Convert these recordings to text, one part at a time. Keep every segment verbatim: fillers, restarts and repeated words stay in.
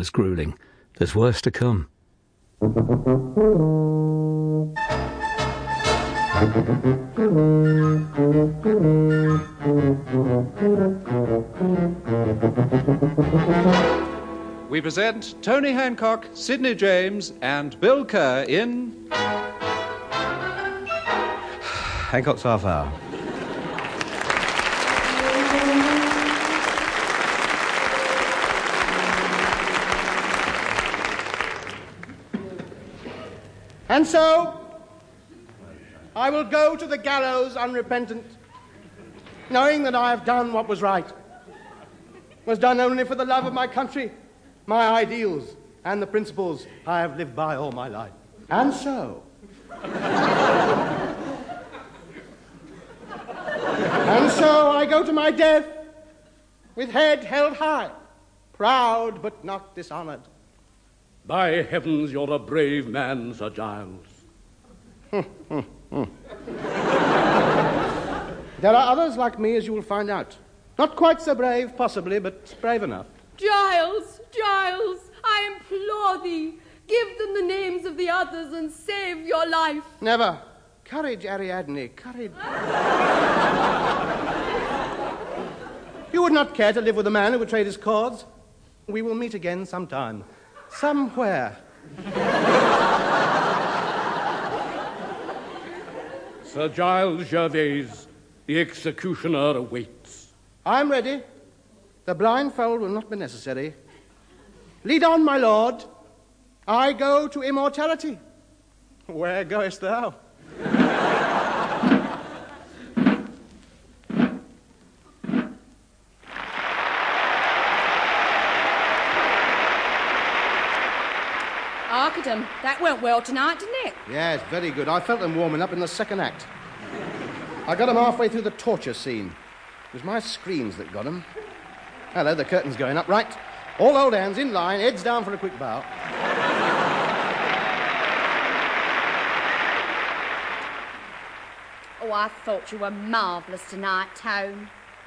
was gruelling. There's worse to come. We present Tony Hancock, Sidney James, and Bill Kerr in... Hancock's Half Hour. And so, I will go to the gallows unrepentant, knowing that I have done what was right, was done only for the love of my country, my ideals, and the principles I have lived by all my life. And so, and so I go to my death with head held high, proud but not dishonored. By heavens, you're a brave man, Sir Giles. There are others like me, as you will find out. Not quite so brave, possibly, but brave enough. Giles, Giles, I implore thee, give them the names of the others and save your life. Never. Courage, Ariadne, courage. You would not care to live with a man who betrayed his cause? We will meet again sometime. Somewhere. Sir Giles Gervais, the executioner awaits. I'm ready. The blindfold will not be necessary. Lead on, my lord. I go to immortality. Where goest thou? Arkadam, that went well tonight, didn't it? Yes, very good. I felt them warming up in the second act. I got them halfway through the torture scene. It was my screams that got them. Hello, the curtain's going up. Right. All old hands in line, heads down for a quick bow. Oh, I thought you were marvellous tonight, Tone.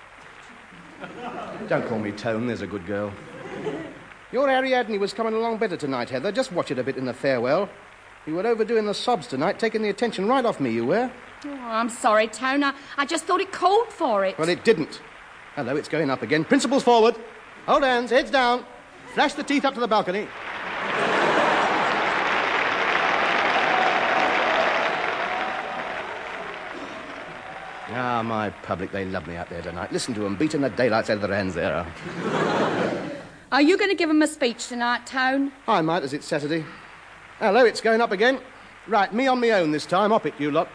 Don't call me Tone, there's a good girl. Your Ariadne was coming along better tonight, Heather. Just watch it a bit in the farewell. You were overdoing the sobs tonight, taking the attention right off me, you were. Oh, I'm sorry, Tone. I, I just thought it called for it. Well, it didn't. Hello, it's going up again. Principals forward. Hold hands, heads down. Flash the teeth up to the balcony. Ah, my public, they love me out there tonight. Listen to them, beating the daylights out of their hands there. Are you going to give him a speech tonight, Tone? I might, as it's Saturday. Hello, it's going up again. Right, me on me own this time. Hop it, you lot.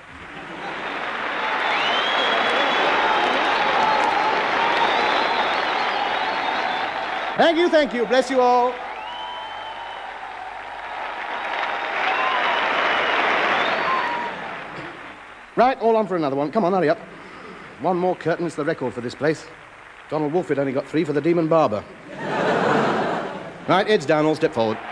Thank you, thank you. Bless you all. Right, all on for another one. Come on, hurry up. One more curtain is the record for this place. Donald Wolford only got three for the Demon Barber. Right, heads down, all step forward.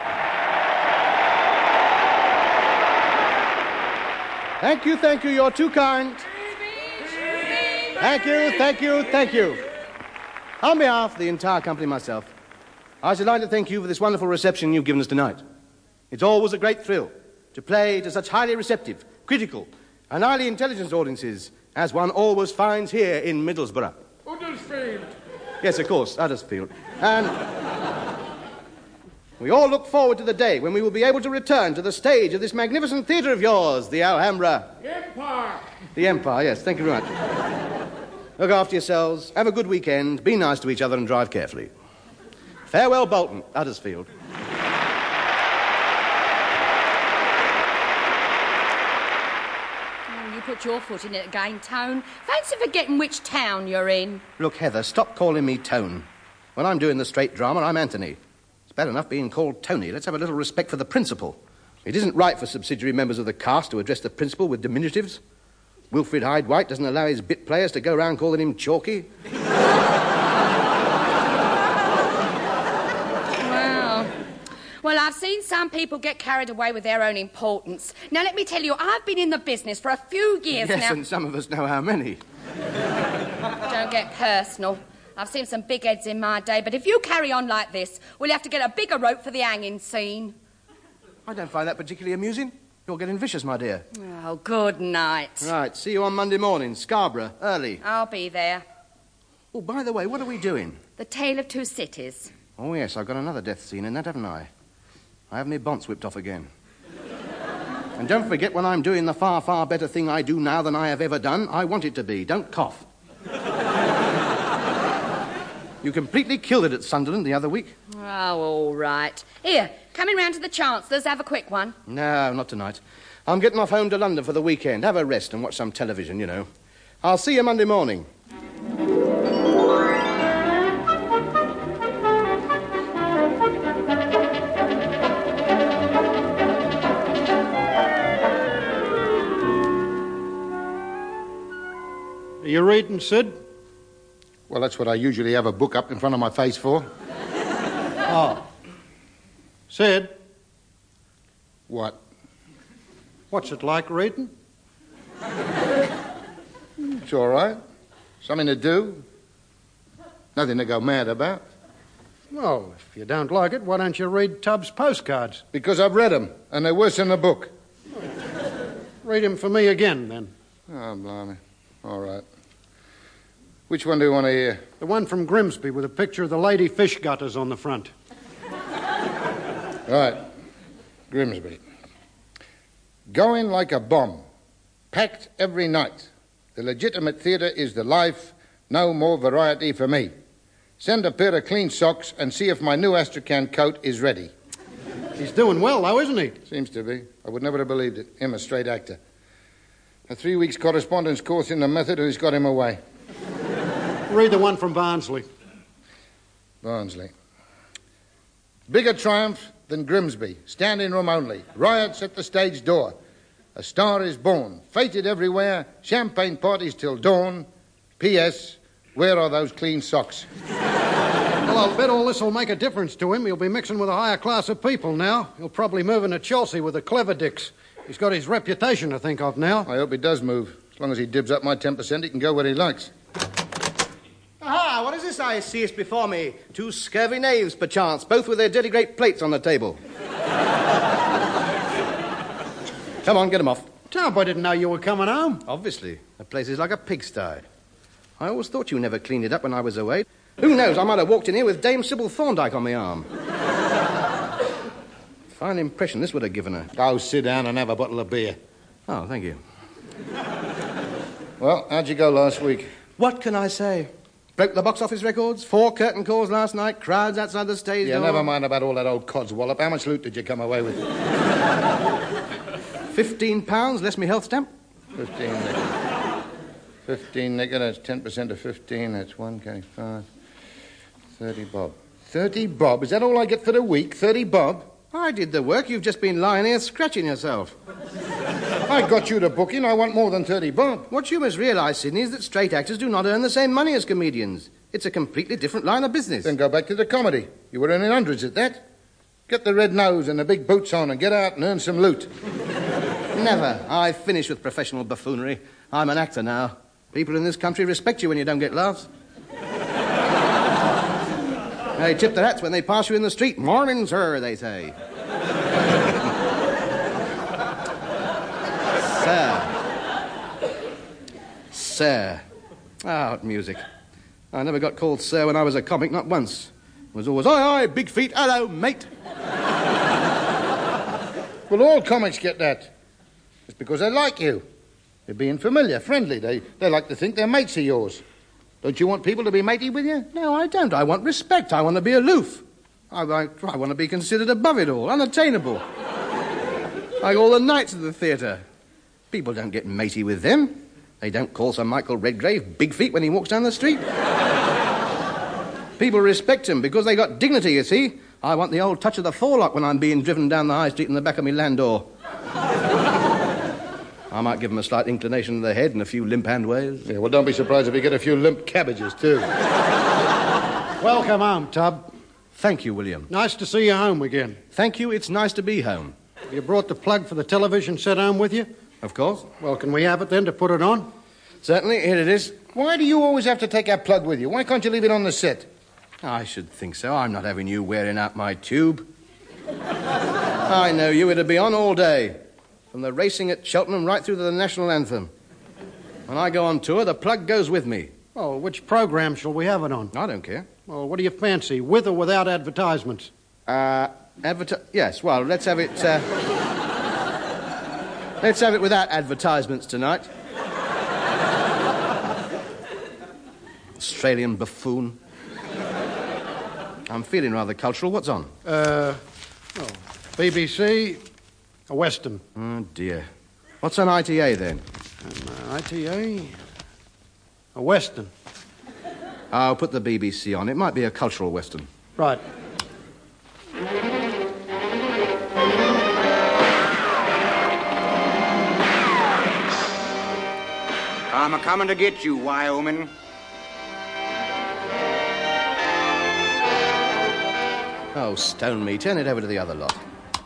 Thank you, thank you, you're too kind. Thank you, thank you, thank you. On behalf of the entire company and myself, I should like to thank you for this wonderful reception you've given us tonight. It's always a great thrill to play to such highly receptive, critical, and highly intelligent audiences as one always finds here in Middlesbrough. Huddersfield. Yes, of course, Huddersfield. And we all look forward to the day when we will be able to return to the stage of this magnificent theatre of yours, the Alhambra. The Empire. The Empire, yes, thank you very much. Look after yourselves, have a good weekend, be nice to each other and drive carefully. Farewell, Bolton, Huddersfield. Oh, you put your foot in it again, Tone. Fancy forgetting which town you're in. Look, Heather, stop calling me Tone. When I'm doing the straight drama, I'm Anthony. It's bad enough being called Tony. Let's have a little respect for the principal. It isn't right for subsidiary members of the cast to address the principal with diminutives. Wilfrid Hyde-White doesn't allow his bit players to go around calling him Chalky. Well, well, I've seen some people get carried away with their own importance. Now, let me tell you, I've been in the business for a few years yes, now. and some of us know how many. Don't get personal. I've seen some big heads in my day, but if you carry on like this, we'll have to get a bigger rope for the hanging scene. I don't find that particularly amusing. You're getting vicious, my dear. Oh, good night. Right, see you on Monday morning, Scarborough, early. I'll be there. Oh, by the way, what are we doing? The Tale of Two Cities. Oh, yes, I've got another death scene in that, haven't I? I have my bonds whipped off again. And don't forget, when I'm doing the far, far better thing I do now than I have ever done, I want it to be. Don't cough. You completely killed it at Sunderland the other week. Oh, all right. Here, coming round to the Chancellor's, have a quick one. No, not tonight. I'm getting off home to London for the weekend. Have a rest and watch some television, you know. I'll see you Monday morning. Are you reading, Sid? Well, that's what I usually have a book up in front of my face for. Oh. Sid, What? what's it like reading? It's all right. Something to do. Nothing to go mad about. Well, if you don't like it, why don't you read Tubbs' postcards? Because I've read them, and they're worse than the book. Read them for me again, then. Oh, blimey. All right. Which one do you want to hear? The one from Grimsby with a picture of the lady fish gutters on the front. Right. Grimsby. Going like a bomb. Packed every night. The legitimate theatre is the life. No more variety for me. Send a pair of clean socks and see if my new Astrakhan coat is ready. He's doing well, though, isn't he? Seems to be. I would never have believed it. Him, a straight actor. A three weeks correspondence course in the method has got him away. Read the one from Barnsley. Barnsley. Bigger triumph than Grimsby. Standing room only. Riots at the stage door. A star is born. Fated everywhere. Champagne parties till dawn. P S. Where are those clean socks? Well, I'll bet all this will make a difference to him. He'll be mixing with a higher class of people now. He'll probably move into Chelsea with the clever dicks. He's got his reputation to think of now. I hope he does move. As long as he dibs up my ten percent, he can go where he likes. Aha, what is this I see is before me? Two scurvy knaves, perchance, both with their dirty great plates on the table. Come on, get them off. Tubb, I didn't know you were coming home. Obviously. The place is like a pigsty. I always thought you never cleaned it up when I was away. Who knows, I might have walked in here with Dame Sybil Thorndyke on my arm. Fine impression this would have given her. Go sit down and have a bottle of beer. Oh, thank you. Well, how'd you go last week? What can I say? Broke the box office records, four curtain calls last night, crowds outside the stage Yeah, door. never mind about all that old codswallop. How much loot did you come away with? Fifteen pounds, less me health stamp. Fifteen nigger. Fifteen nigger, that's ten percent of fifteen, that's one K five. Thirty bob. Thirty bob? Is that all I get for the week? Thirty bob? I did the work. You've just been lying here scratching yourself. I got you the booking. I want more than thirty bob. What you must realise, Sidney, is that straight actors do not earn the same money as comedians. It's a completely different line of business. Then go back to the comedy. You were earning hundreds at that. Get the red nose and the big boots on and get out and earn some loot. Never. I've finished with professional buffoonery. I'm an actor now. People in this country respect you when you don't get laughs. They tip their hats when they pass you in the street. Morning, sir, they say. Sir. Sir. Out music. I never got called sir when I was a comic, not once. It was always, aye, aye, big feet, hello, mate. Well, all comics get that. It's because they like you. They're being familiar, friendly. They, they like to think they're mates of yours. Don't you want people to be matey with you? No, I don't. I want respect. I want to be aloof. I, I, I want to be considered above it all, unattainable. Like all the knights of the theatre. People don't get matey with them. They don't call Sir Michael Redgrave big feet when he walks down the street. People respect him because they got dignity, you see. I want the old touch of the forelock when I'm being driven down the high street in the back of my landau. I might give him a slight inclination of the head and a few limp hand waves. Yeah, well, don't be surprised if you get a few limp cabbages, too. Welcome home, Tubb. Thank you, William. Nice to see you home again. Thank you. It's nice to be home. You brought the plug for the television set home with you? Of course. Well, can we have it then to put it on? Certainly. Here it is. Why do you always have to take our plug with you? Why can't you leave it on the set? I should think so. I'm not having you wearing out my tube. I know you. It'll be on all day. From the racing at Cheltenham right through to the national anthem. When I go on tour, the plug goes with me. Oh, which program shall we have it on? I don't care. Well, what do you fancy, with or without advertisements? Uh, adverti... Yes, well, let's have it... Uh... let's have it without advertisements tonight. Australian buffoon. I'm feeling rather cultural. What's on? Uh, oh, B B C, a Western. Oh, dear. What's on I T A, then? Um, uh, I T A, a Western. I'll put the B B C on. It might be a cultural Western. Right. I'm a-coming to get you, Wyoming. Oh, stone me. Turn it over to the other lot.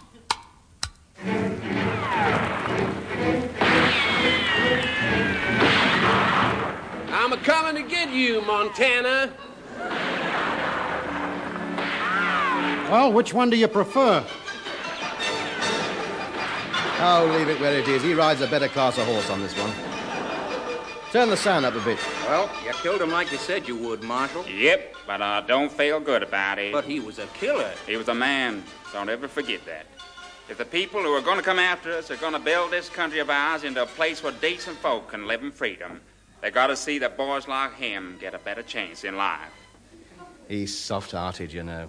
I'm a-coming to get you, Montana. Well, which one do you prefer? Oh, leave it where it is. He rides a better class of horse on this one. Turn the sound up a bit. Well, you killed him like you said you would, Marshal. Yep, but I don't feel good about it. But he was a killer. He was a man. Don't ever forget that. If the people who are going to come after us are going to build this country of ours into a place where decent folk can live in freedom, they got to see that boys like him get a better chance in life. He's soft-hearted, you know.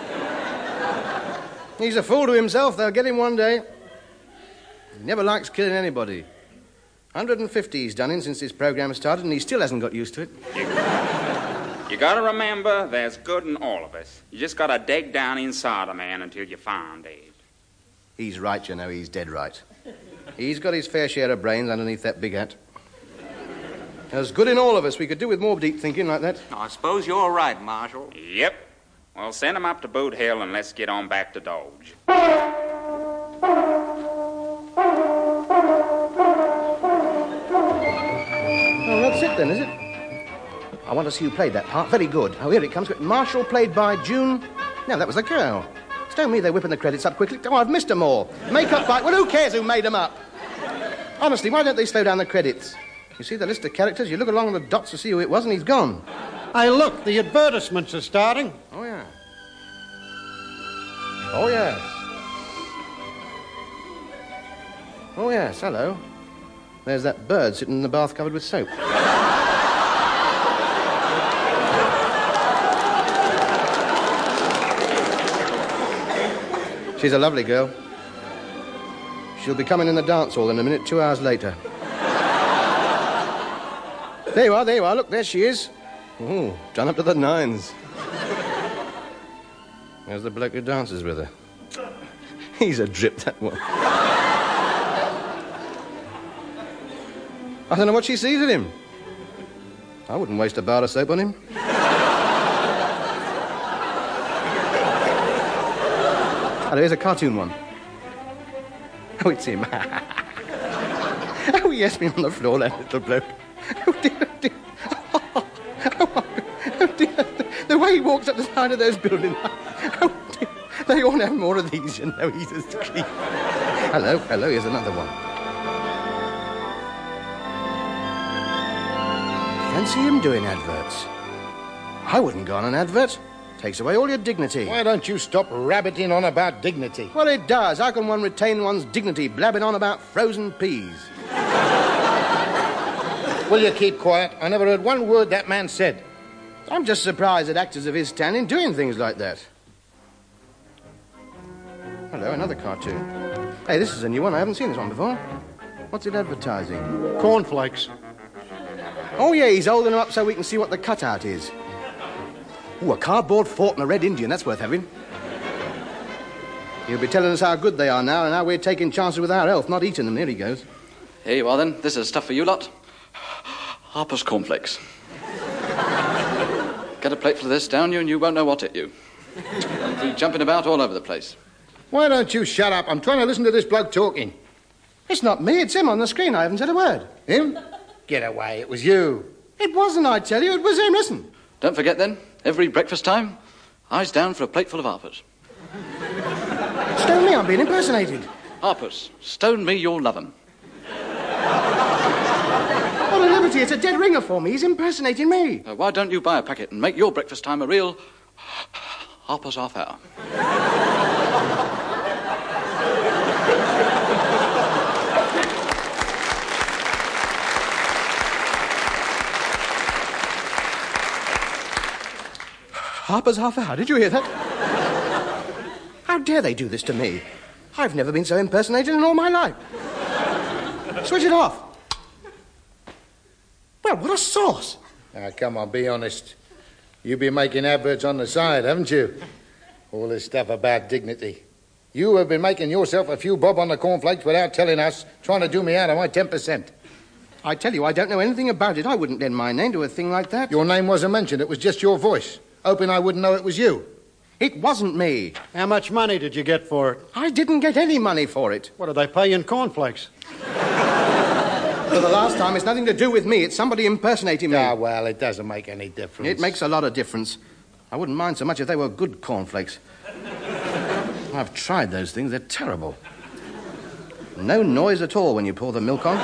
He's a fool to himself. They'll get him one day. He never likes killing anybody. one hundred fifty he's done in since this program started, and he still hasn't got used to it. You, you got to remember there's good in all of us. You just got to dig down inside a man until you find it. He's right, you know. He's dead right. He's got his fair share of brains underneath that big hat. There's good in all of us. We could do with more deep thinking like that. I suppose you're right, Marshal. Yep. Well, send him up to Boot Hill and let's get on back to Dodge. Oh, that's it then, is it? I want to see who played that part. Very good. Oh, here it comes. Marshall played by June... No, that was the girl. Stone me, they're whipping the credits up quickly. Oh, I've missed them all. Makeup by... Well, who cares who made them up? Honestly, why don't they slow down the credits? You see the list of characters, you look along the dots to see who it was, and he's gone. Hey, look, the advertisements are starting. Oh, yeah. Oh, yes. Oh, yes, hello. There's that bird sitting in the bath covered with soap. She's a lovely girl. She'll be coming in the dance hall in a minute, two hours later. There you are, there you are. Look, there she is. Oh, done up to the nines. There's the bloke who dances with her. He's a drip, that one. I don't know what she sees in him. I wouldn't waste a bar of soap on him. Hello, here's a cartoon one. Oh, it's him. Oh, yes, me on the floor, that little bloke. Oh, dear, oh, dear. Oh, oh, oh, dear. The way he walks up the side of those buildings. Oh, dear. They all have more of these, you know. He's a creep. Hello, hello, here's another one. Fancy him doing adverts. I wouldn't go on an advert. Takes away all your dignity. Why don't you stop rabbiting on about dignity? Well, it does. How can one retain one's dignity blabbing on about frozen peas? Will you keep quiet? I never heard one word that man said. I'm just surprised at actors of his standing doing things like that. Hello, another cartoon. Hey, this is a new one. I haven't seen this one before. What's it advertising? Cornflakes. Oh, yeah, he's holding them up so we can see what the cutout is. Ooh, a cardboard fort and a red Indian. That's worth having. He'll be telling us how good they are now and how we're taking chances with our health, not eating them. Here he goes. Here you are, then. This is stuff for you lot. Harper's Cornflakes. Get a plateful of this down you and you won't know what hit you. You'll be jumping about all over the place. Why don't you shut up? I'm trying to listen to this bloke talking. It's not me. It's him on the screen. I haven't said a word. Him? Get away. It was you. It wasn't, I tell you. It was him. Listen. Don't forget, then, every breakfast time, eyes down for a plateful of Harpers. Stone me, I'm being impersonated. Harpers, stone me, you'll love 'em. What a liberty. It's a dead ringer for me. He's impersonating me. Uh, why don't you buy a packet and make your breakfast time a real Harper's half hour? Harper's half hour. Did you hear that? How dare they do this to me? I've never been so impersonated in all my life. Switch it off. Well, what a sauce. Now, come on, be honest. You've been making adverts on the side, haven't you? All this stuff about dignity. You have been making yourself a few bob on the cornflakes without telling us, trying to do me out of my ten percent. I tell you, I don't know anything about it. I wouldn't lend my name to a thing like that. Your name wasn't mentioned. It was just your voice. Hoping I wouldn't know it was you. It wasn't me. How much money did you get for it? I didn't get any money for it. What do they pay in cornflakes? For the last time, it's nothing to do with me. It's somebody impersonating me. Ah, well, it doesn't make any difference. It makes a lot of difference. I wouldn't mind so much if they were good cornflakes. I've tried those things. They're terrible. No noise at all when you pour the milk on.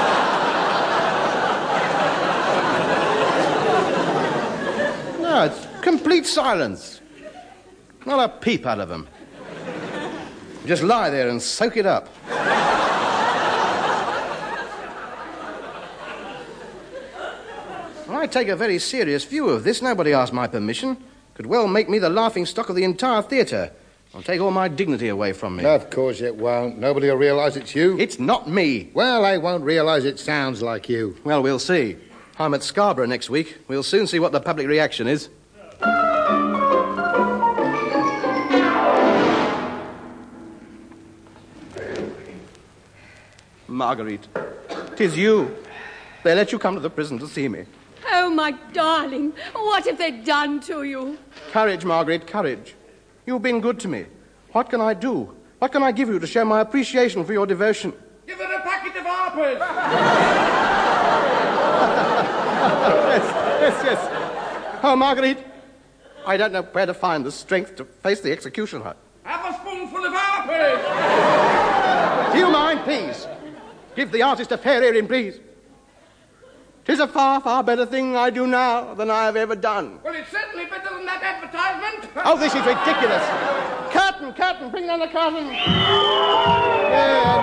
No, it's complete silence. Not a peep out of them. Just lie there and soak it up. I take a very serious view of this. Nobody asked my permission. Could well make me the laughingstock of the entire theatre. I'll take all my dignity away from me. Of course it won't. Nobody will realise it's you. It's not me. Well, they won't realise it sounds like you. Well, we'll see. I'm at Scarborough next week. We'll soon see what the public reaction is. Marguerite, 'tis you. They let you come to the prison to see me. Oh, my darling, what have they done to you? Courage, Marguerite, courage. You've been good to me. What can I do? What can I give you to show my appreciation for your devotion? Give her a packet of Harpers! yes, yes, yes. Oh, Marguerite, I don't know where to find the strength to face the executioner. Have a spoonful of Harpers! Do you mind, please? Give the artist a fair hearing, please. 'Tis a far, far better thing I do now than I have ever done. Well, it's certainly better than that advertisement. Oh, this is ridiculous. Curtain, curtain, bring down the curtain. Yeah.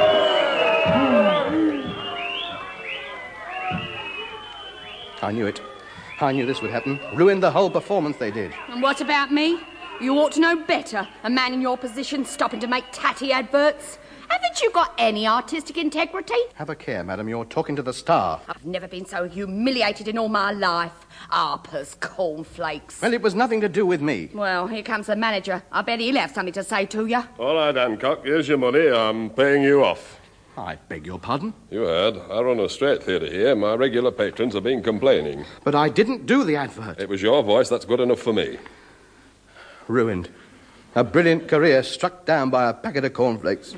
I knew it. I knew this would happen. Ruined the whole performance they did. And what about me? You ought to know better. A man in your position stopping to make tatty adverts. Haven't you got any artistic integrity? Have a care, madam. You're talking to the star. I've never been so humiliated in all my life. Harper's cornflakes. Well, it was nothing to do with me. Well, here comes the manager. I bet he'll have something to say to you. All right, Hancock, here's your money. I'm paying you off. I beg your pardon? You heard. I run a straight theatre here. My regular patrons have been complaining. But I didn't do the advert. It was your voice. That's good enough for me. Ruined. A brilliant career struck down by a packet of cornflakes.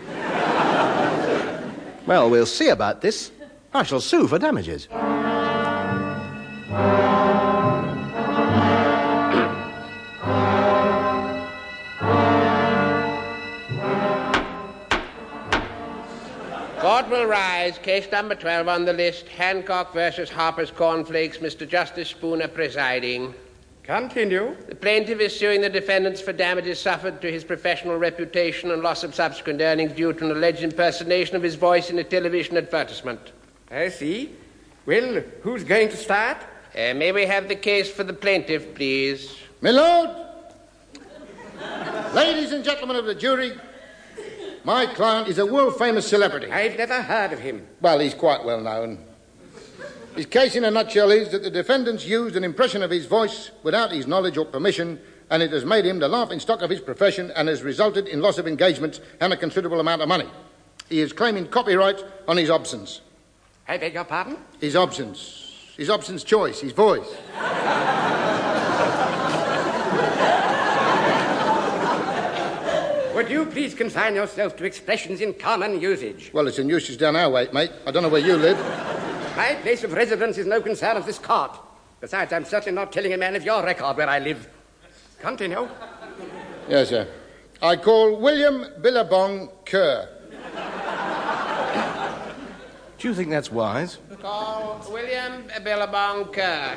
Well, we'll see about this. I shall sue for damages. Court will rise. Case number twelve on the list. Hancock versus Harper's Cornflakes. Mister Justice Spooner presiding. Continue. The plaintiff is suing the defendants for damages suffered to his professional reputation and loss of subsequent earnings due to an alleged impersonation of his voice in a television advertisement. I see. Well, who's going to start? Uh, may we have the case for the plaintiff, please? My lord, ladies and gentlemen of the jury, my client is a world-famous celebrity. I've never heard of him. Well, he's quite well known. His case in a nutshell is that the defendants used an impression of his voice without his knowledge or permission, and it has made him the laughingstock of his profession and has resulted in loss of engagements and a considerable amount of money. He is claiming copyright on his obscens. I beg your pardon? His obscens. His obscens choice, his voice. Would you please confine yourself to expressions in common usage? Well, it's in usage down our way, mate. I don't know where you live. My place of residence is no concern of this court. Besides, I'm certainly not telling a man of your record where I live. Continue. Yes, sir. I call William Billabong Kerr. Do you think that's wise? Call William Billabong Kerr.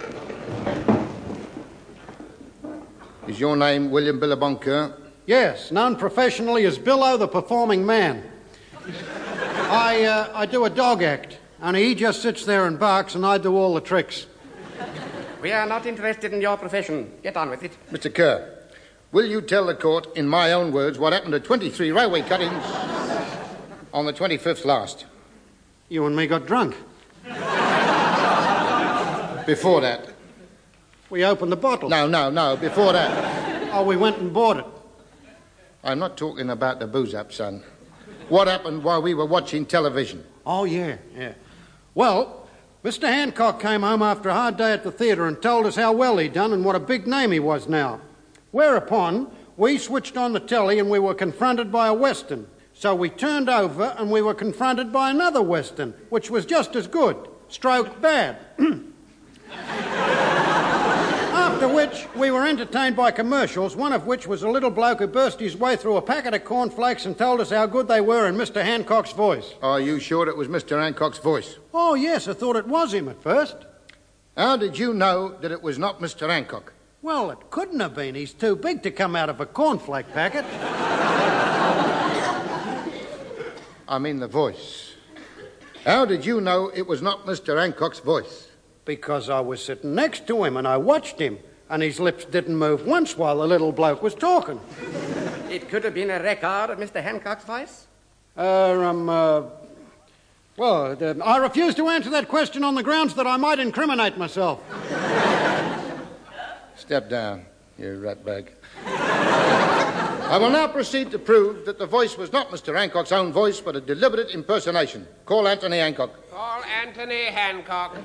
Is your name William Billabong Kerr? Yes, known professionally as Billo the Performing Man. I, uh, I do a dog act, and he just sits there and barks, and I do all the tricks. We are not interested in your profession. Get on with it. Mister Kerr, will you tell the court, in my own words, what happened to twenty-three railway cuttings on the twenty-fifth last? You and me got drunk. Before that? We opened the bottle. No, no, no, before that. Oh, we went and bought it. I'm not talking about the booze-up, son. What happened while we were watching television? Oh, yeah, yeah. Well, Mister Hancock came home after a hard day at the theatre and told us how well he'd done and what a big name he was now. Whereupon, we switched on the telly and we were confronted by a Western. So we turned over and we were confronted by another Western, which was just as good. Stroke bad. After which, we were entertained by commercials, one of which was a little bloke who burst his way through a packet of cornflakes and told us how good they were in Mister Hancock's voice. Are you sure it was Mister Hancock's voice? Oh, yes, I thought it was him at first. How did you know that it was not Mister Hancock? Well, it couldn't have been. He's too big to come out of a cornflake packet. I mean the voice. How did you know it was not Mister Hancock's voice? Because I was sitting next to him and I watched him, and his lips didn't move once while the little bloke was talking. It could have been a record of Mister Hancock's voice? Uh, um, uh... Well, uh, I refuse to answer that question on the grounds that I might incriminate myself. Step down, you ratbag. I will now proceed to prove that the voice was not Mister Hancock's own voice, but a deliberate impersonation. Call Anthony Hancock. Call Anthony Hancock.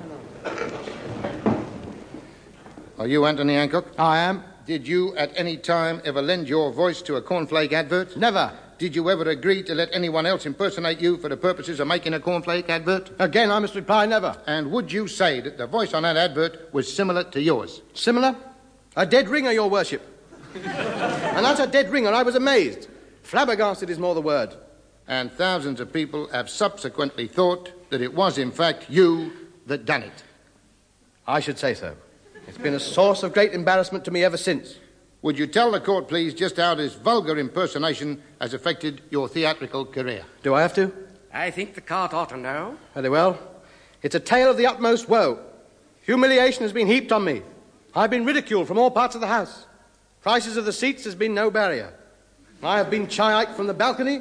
Are you Anthony Hancock? I am. Did you at any time ever lend your voice to a cornflake advert? Never. Did you ever agree to let anyone else impersonate you for the purposes of making a cornflake advert? Again, I must reply never. And would you say that the voice on that advert was similar to yours? Similar? A dead ringer, your worship. And that's a dead ringer. I was amazed. Flabbergasted is more the word. And thousands of people have subsequently thought that it was, in fact, you that done it. I should say so. It's been a source of great embarrassment to me ever since. Would you tell the court, please, just how this vulgar impersonation has affected your theatrical career? Do I have to? I think the court ought to know. Very well. It's a tale of the utmost woe. Humiliation has been heaped on me. I've been ridiculed from all parts of the house. Prices of the seats has been no barrier. I have been chi-iked from the balcony,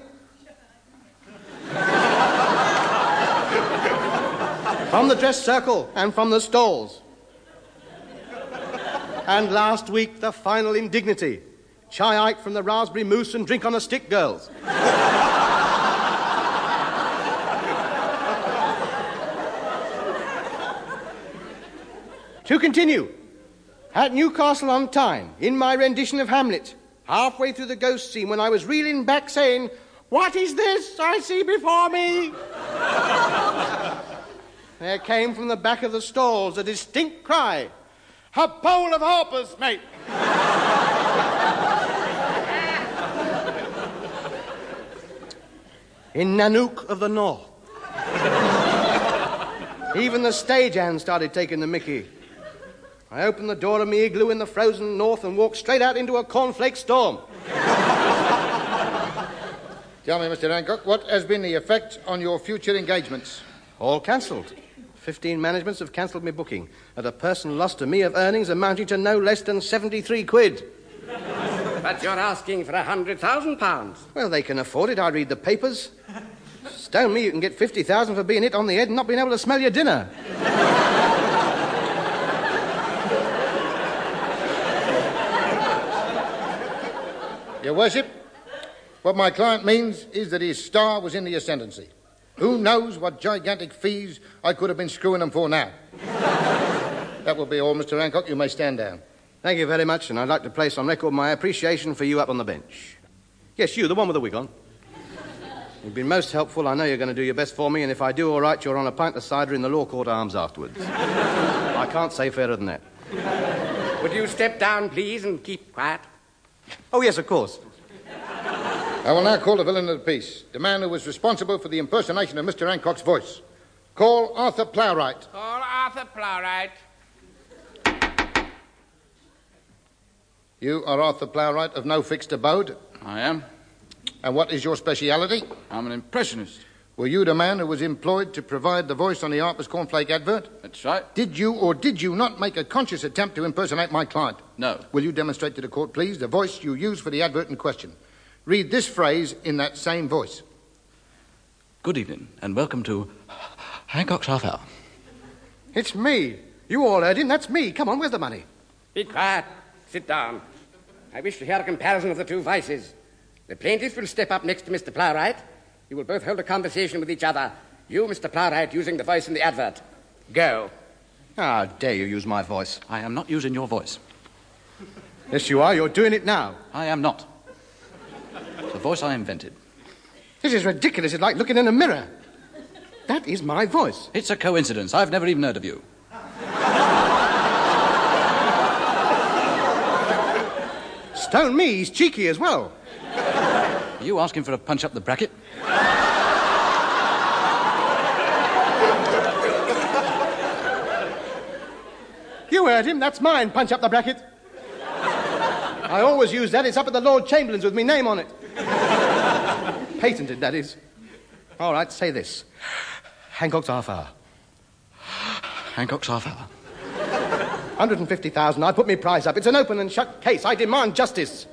from the dress circle, and from the stalls. And last week, the final indignity. Chi-iked from the raspberry mousse and drink on a stick girls. To continue. At Newcastle on Tyne, in my rendition of Hamlet, halfway through the ghost scene when I was reeling back saying, "What is this I see before me?" There came from the back of the stalls a distinct cry, "A bowl of hoppers, mate!" In Nanook of the North. Even the stage-hands started taking the mickey. I opened the door of my igloo in the frozen north and walked straight out into a cornflake storm. Tell me, Mister Hancock, what has been the effect on your future engagements? All cancelled. Fifteen managements have cancelled me booking at a person lost to me of earnings amounting to no less than seventy-three quid. But you're asking for a hundred thousand pounds. Well, they can afford it. I read the papers. Stone me, you can get fifty thousand for being hit on the head and not being able to smell your dinner. Your Worship, what my client means is that his star was in the ascendancy. Who knows what gigantic fees I could have been screwing him for now. That will be all, Mister Hancock. You may stand down. Thank you very much, and I'd like to place on record my appreciation for you up on the bench. Yes, you, the one with the wig on. You've been most helpful. I know you're going to do your best for me, and if I do all right, you're on a pint of cider in the Law Court Arms afterwards. I can't say fairer than that. Would you step down, please, and keep quiet? Oh, yes, of course. I will now call the villain of the piece, the man who was responsible for the impersonation of Mister Hancock's voice. Call Arthur Plowright. Call Arthur Plowright. You are Arthur Plowright of no fixed abode? I am. And what is your speciality? I'm an impressionist. Were you the man who was employed to provide the voice on the Harper's Cornflake advert? That's right. Did you or did you not make a conscious attempt to impersonate my client? No. Will you demonstrate to the court, please, the voice you used for the advert in question? Read this phrase in that same voice. Good evening, and welcome to Hancock's Half Hour. It's me. You all heard him. That's me. Come on, where's the money? Be quiet. Sit down. I wish to hear a comparison of the two voices. The plaintiff will step up next to Mister Plowright. You will both hold a conversation with each other. You, Mister Plowright, using the voice in the advert. Go. How dare you use my voice? I am not using your voice. Yes, you are. You're doing it now. I am not. The voice I invented. This is ridiculous. It's like looking in a mirror. That is my voice. It's a coincidence. I've never even heard of you. Stone me. He's cheeky as well. Are you asking for a punch up the bracket? You heard him. That's mine. Punch up the bracket. I always use that. It's up at the Lord Chamberlain's with me name on it. Patented, that is. All right, say this. Hancock's Half Hour. Hancock's Half Hour. one hundred fifty thousand. I put me price up. It's an open and shut case. I demand justice.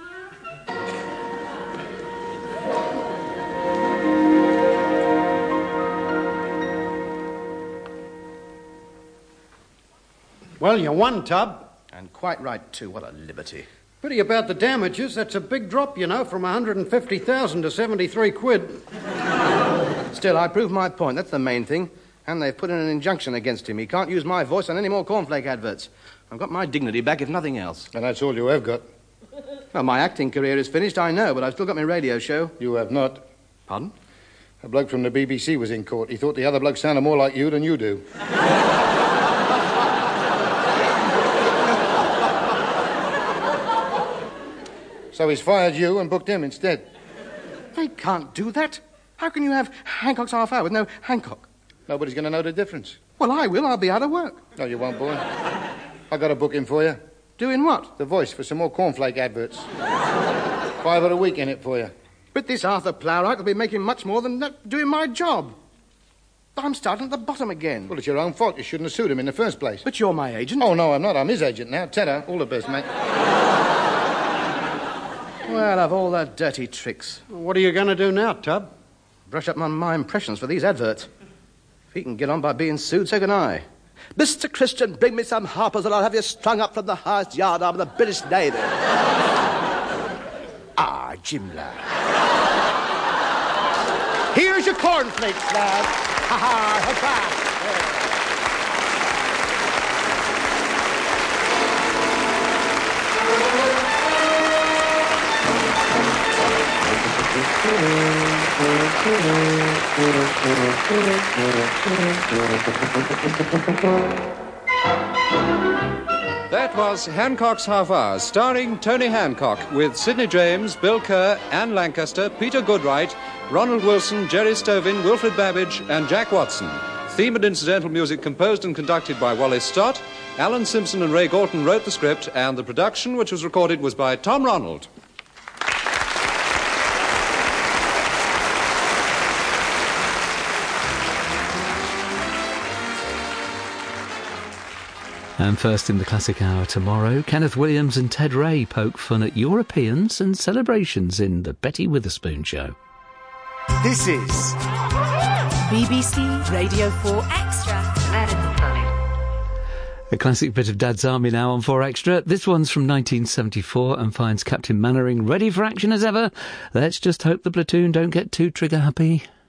Well, you won, Tub. And quite right, too. What a liberty. Pity about the damages. That's a big drop, you know, from one hundred fifty thousand to seventy-three quid. Still, I proved my point. That's the main thing. And they've put in an injunction against him. He can't use my voice on any more cornflake adverts. I've got my dignity back, if nothing else. And that's all you have got. Well, my acting career is finished, I know, but I've still got my radio show. You have not. Pardon? A bloke from the B B C was in court. He thought the other bloke sounded more like you than you do. So he's fired you and booked him instead. They can't do that. How can you have Hancock's Half Hour with no Hancock? Nobody's going to know the difference. Well, I will. I'll be out of work. No, you won't, boy. I got a booking for you. Doing what? The voice for some more cornflake adverts. Five of a week in it for you. But this Arthur Plowright will be making much more than that doing my job. I'm starting at the bottom again. Well, it's your own fault. You shouldn't have sued him in the first place. But you're my agent. Oh, no, I'm not. I'm his agent now. Tedder, all the best, mate. Well, of all the dirty tricks. What are you going to do now, Tub? Brush up on my impressions for these adverts. If he can get on by being sued, so can I. Mister Christian, bring me some Harpers and I'll have you strung up from the highest yardarm of the British Navy. Ah, Jim lad. Here's your cornflakes, lad. Ha ha, hurrah. That was Hancock's Half Hour, starring Tony Hancock, with Sidney James, Bill Kerr, Anne Lancaster, Peter Goodright, Ronald Wilson, Jerry Stovin, Wilfred Babbage, and Jack Watson. Theme and incidental music composed and conducted by Wallace Stott. Alan Simpson and Ray Galton wrote the script, and the production, which was recorded, was by Tom Ronald. And first in the Classic Hour tomorrow, Kenneth Williams and Ted Ray poke fun at Europeans and celebrations in The Betty Witherspoon Show. This is B B C Radio four Extra. That isn't funny. A classic bit of Dad's Army now on four Extra. This one's from nineteen seventy-four and finds Captain Mannering ready for action as ever. Let's just hope the platoon don't get too trigger happy.